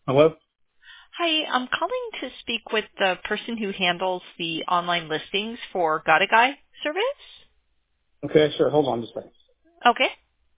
Hello? Hi, I'm calling to speak with the person who handles the online listings for Got a Guy service. Okay, sure. Hold on just a second. Okay.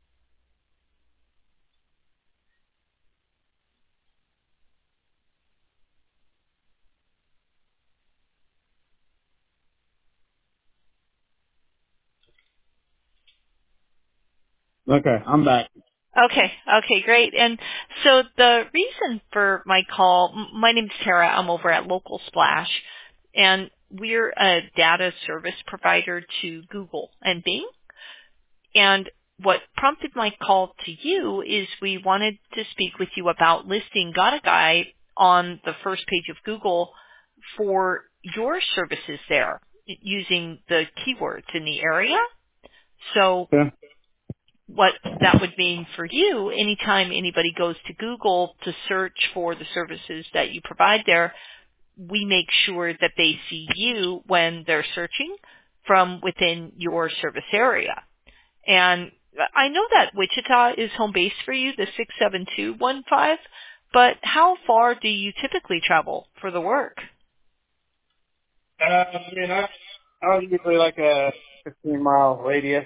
Okay, I'm back. Okay. Okay, great. And so the reason for my call, my name's Tara. I'm over at Local Splash, and we're a data service provider to Google and Bing. And what prompted my call to you is we wanted to speak with you about listing Got a Guy on the first page of Google for your services there using the keywords in the area. So Yeah. what that would mean for you, anytime anybody goes to Google to search for the services that you provide there, we make sure that they see you when they're searching from within your service area. And I know that Wichita is home base for you, the 67215, but how far do you typically travel for the work? I was usually like a 15-mile radius.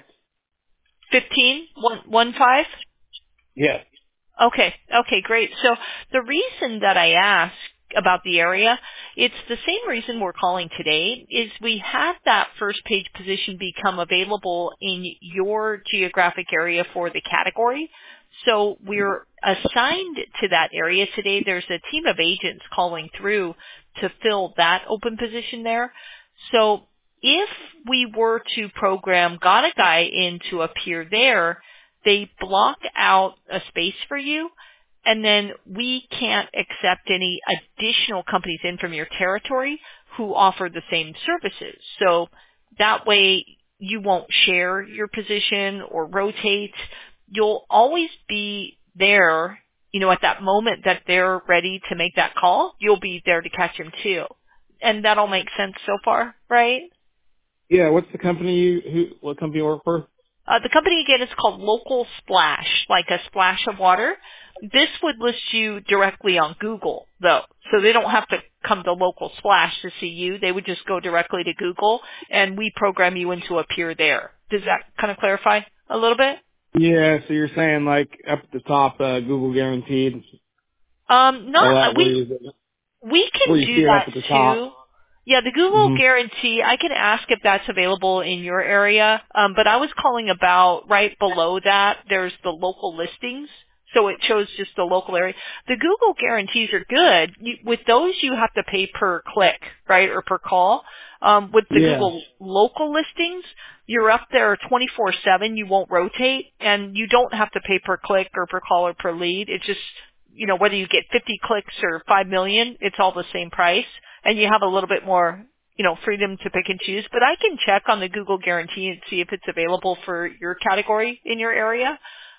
15? 15? Yes. Okay. Okay, great. So the reason that I ask about the area, it's the same reason we're calling today, is we had that first page position become available in your geographic area for the category. So we're assigned to that area today. There's a team of agents calling through to fill that open position there. So if we were to program Got a Guy in to appear there, they block out a space for you, and then we can't accept any additional companies in from your territory who offer the same services. So that way you won't share your position or rotate. You'll always be there, at that moment that they're ready to make that call, you'll be there to catch them too. And that'll make sense so far, right? Yeah, what's the company what company you work for? The company again is called Local Splash, like a splash of water. This would list you directly on Google, though, so they don't have to come to Local Splash to see you. They would just go directly to Google, and we program you in to appear there. Does that kind of clarify a little bit? Yeah, so you're saying like up at the top, Google guaranteed, all Not that we We where can you see do it up that at the top. too. Yeah, the Google Hmm. guarantee, I can ask if that's available in your area, but I was calling about right below that, there's the local listings. So it shows just the local area. The Google guarantees are good. With those, you have to pay per click, right, or per call. With the Yeah. Google local listings, you're up there 24/7. You won't rotate, and you don't have to pay per click or per call or per lead. It's just whether you get 50 clicks or 5 million, it's all the same price, and you have a little bit more, freedom to pick and choose. But I can check on the Google guarantee and see if it's available for your category in your area.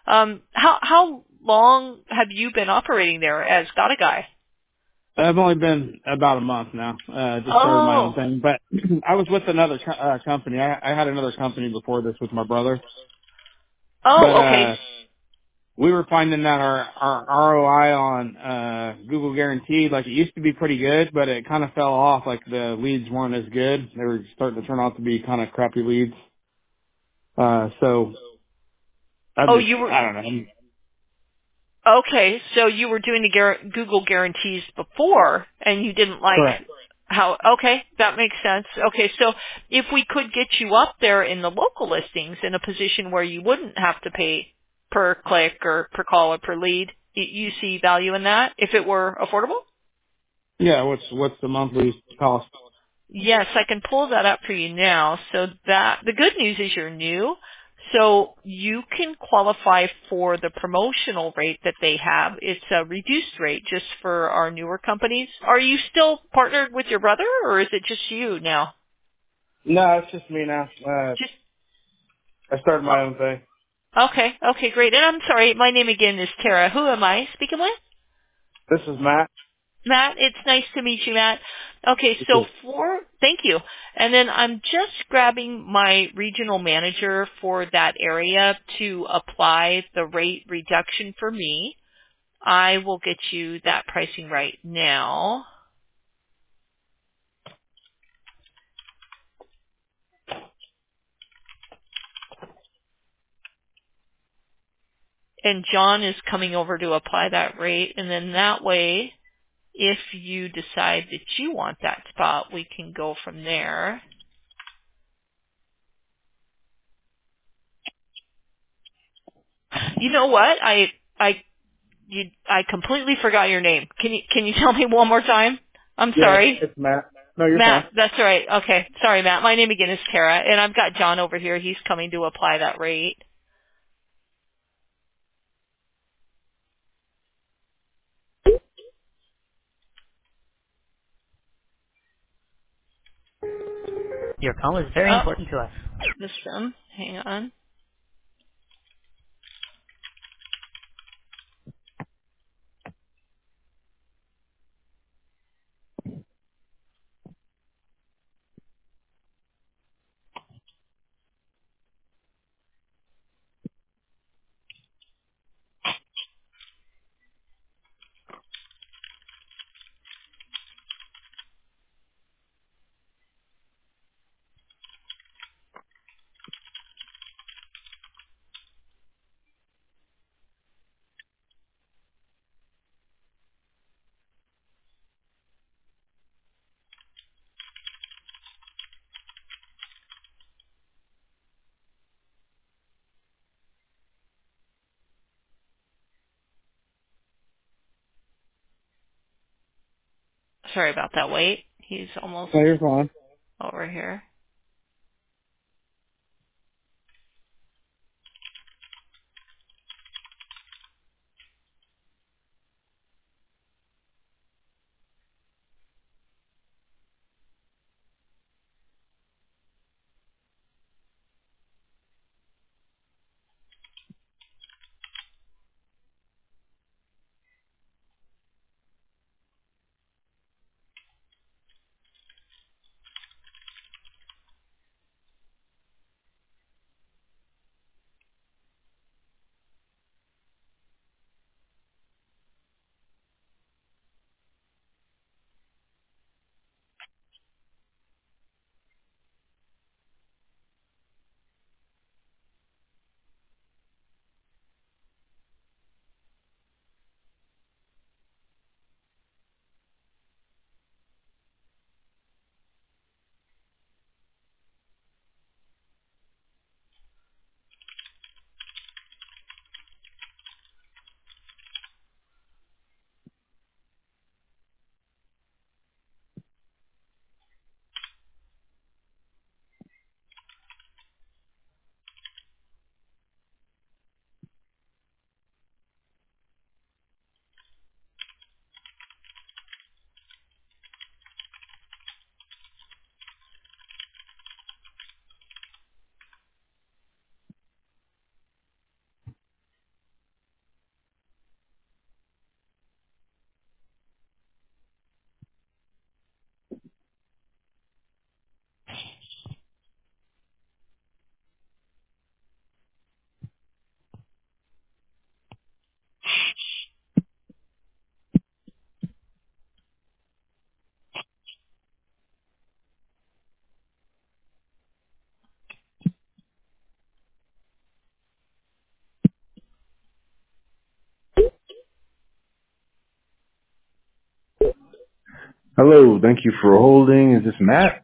How long have you been operating there as Got a Guy? I've only been about a month now. Just started my own Oh, thing, but I was with another company. I had another company before this with my brother, but oh, okay. we were finding that our ROI on Google Guaranteed, like it used to be pretty good, but it kind of fell off. Like the leads weren't as good. They were starting to turn out to be kind of crappy leads. So Oh, you were I don't know. okay. So you were doing the Google guarantees before, and you didn't like Correct. how? Okay, that makes sense. Okay, so if we could get you up there in the local listings in a position where you wouldn't have to pay per click or per call or per lead, you see value in that if it were affordable? Yeah. What's the monthly cost? Yes, I can pull that up for you now. So that the good news is you're new. So you can qualify for the promotional rate that they have. It's a reduced rate just for our newer companies. Are you still partnered with your brother or is it just you now? No, it's just me now. Just I started my own thing. okay, okay, great. And I'm sorry, my name again is Tara. Who am I speaking with? This is Matt. Matt, it's nice to meet you, Matt. Okay, so thank you. And then I'm just grabbing my regional manager for that area to apply the rate reduction for me. I will get you that pricing right now. And John is coming over to apply that rate, and then that way, if you decide that you want that spot, we can go from there. You know what? I completely forgot your name. Can you tell me one more time? I'm Yeah, sorry. it's Matt. No, you're fine. Matt, that's all right. Okay. Sorry, Matt. My name again is Tara, and I've got John over here. He's coming to apply that rate. Your call is very important to us. System. Hang on. Sorry about that wait. He's almost No, you're fine. over here. Hello, thank you for holding. Is this Matt?